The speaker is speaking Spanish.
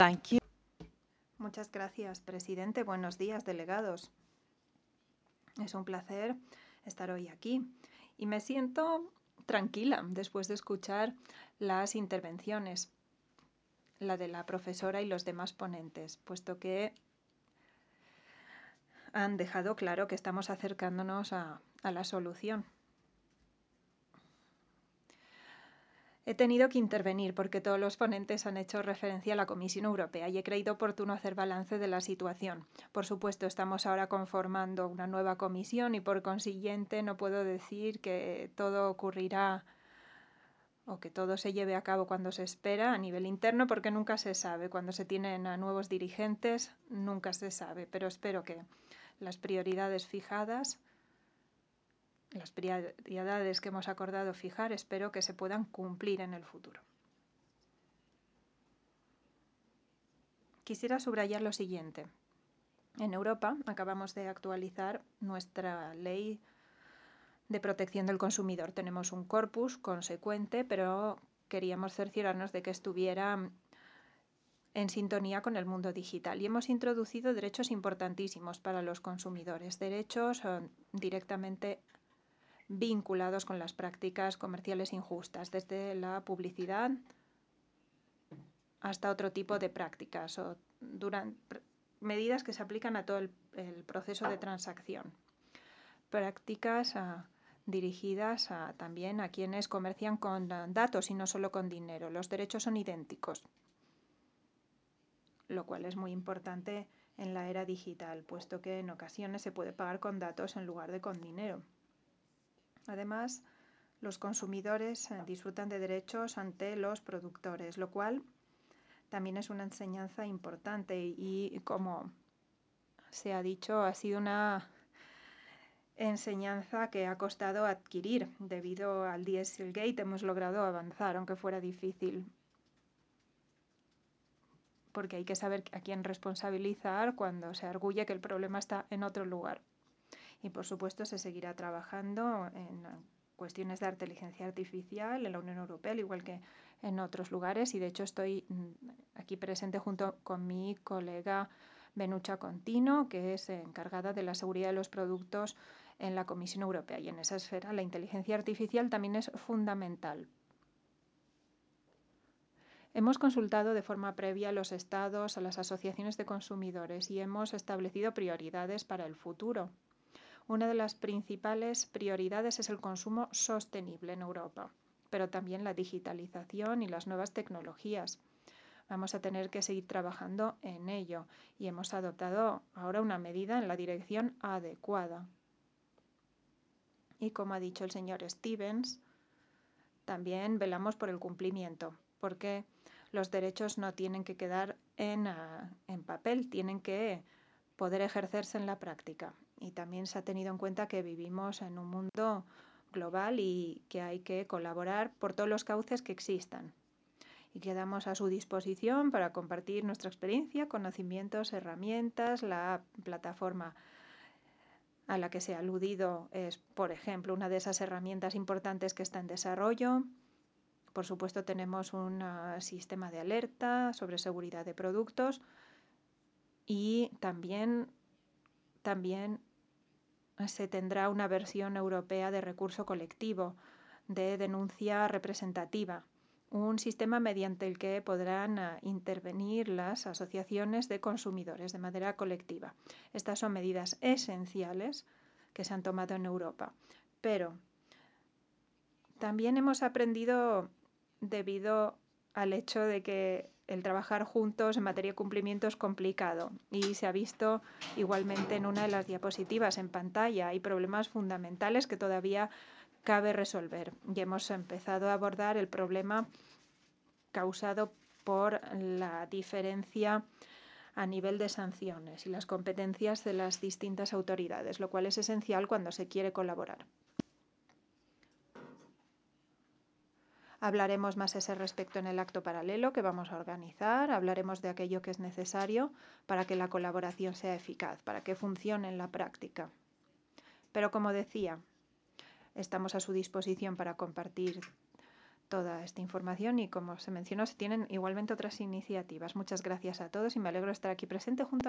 Thank you. Muchas gracias, presidente. Buenos días, delegados. Es un placer estar hoy aquí y me siento tranquila después de escuchar las intervenciones, la de la profesora y los demás ponentes, puesto que han dejado claro que estamos acercándonos a la solución. He tenido que intervenir porque todos los ponentes han hecho referencia a la Comisión Europea y he creído oportuno hacer balance de la situación. Por supuesto, estamos ahora conformando una nueva comisión y por consiguiente no puedo decir que todo ocurrirá o que todo se lleve a cabo cuando se espera a nivel interno, porque nunca se sabe. Cuando se tienen a nuevos dirigentes, nunca se sabe, pero espero que las prioridades fijadas, las prioridades que hemos acordado fijar, espero que se puedan cumplir en el futuro. Quisiera subrayar lo siguiente. En Europa acabamos de actualizar nuestra ley de protección del consumidor. Tenemos un corpus consecuente, pero queríamos cerciorarnos de que estuviera en sintonía con el mundo digital. Y hemos introducido derechos importantísimos para los consumidores, derechos directamente vinculados con las prácticas comerciales injustas, desde la publicidad hasta otro tipo de prácticas o medidas que se aplican a todo el proceso de transacción. Prácticas dirigidas también a quienes comercian con datos y no solo con dinero. Los derechos son idénticos, lo cual es muy importante en la era digital, puesto que en ocasiones se puede pagar con datos en lugar de con dinero. Además, los consumidores disfrutan de derechos ante los productores, lo cual también es una enseñanza importante y como se ha dicho, ha sido una enseñanza que ha costado adquirir. Debido al Dieselgate hemos logrado avanzar, aunque fuera difícil, porque hay que saber a quién responsabilizar cuando se arguye que el problema está en otro lugar. Y por supuesto se seguirá trabajando en cuestiones de inteligencia artificial en la Unión Europea, al igual que en otros lugares, y de hecho estoy aquí presente junto con mi colega Benucha Contino, que es encargada de la seguridad de los productos en la Comisión Europea, y en esa esfera la inteligencia artificial también es fundamental. Hemos consultado de forma previa a los estados, a las asociaciones de consumidores y hemos establecido prioridades para el futuro. Una de las principales prioridades es el consumo sostenible en Europa, pero también la digitalización y las nuevas tecnologías. Vamos a tener que seguir trabajando en ello y hemos adoptado ahora una medida en la dirección adecuada. Y como ha dicho el señor Stevens, también velamos por el cumplimiento, porque los derechos no tienen que quedar en papel, tienen que poder ejercerse en la práctica. Y también se ha tenido en cuenta que vivimos en un mundo global y que hay que colaborar por todos los cauces que existan. Y quedamos a su disposición para compartir nuestra experiencia, conocimientos, herramientas. La plataforma a la que se ha aludido es, por ejemplo, una de esas herramientas importantes que está en desarrollo. Por supuesto, tenemos un sistema de alerta sobre seguridad de productos y también se tendrá una versión europea de recurso colectivo, de denuncia representativa, un sistema mediante el que podrán intervenir las asociaciones de consumidores de manera colectiva. Estas son medidas esenciales que se han tomado en Europa, pero también hemos aprendido debido al hecho de que el trabajar juntos en materia de cumplimiento es complicado y se ha visto igualmente en una de las diapositivas en pantalla. Hay problemas fundamentales que todavía cabe resolver y hemos empezado a abordar el problema causado por la diferencia a nivel de sanciones y las competencias de las distintas autoridades, lo cual es esencial cuando se quiere colaborar. Hablaremos más a ese respecto en el acto paralelo que vamos a organizar, hablaremos de aquello que es necesario para que la colaboración sea eficaz, para que funcione en la práctica. Pero como decía, estamos a su disposición para compartir toda esta información y, como se mencionó, se tienen igualmente otras iniciativas. Muchas gracias a todos y me alegro de estar aquí presente junto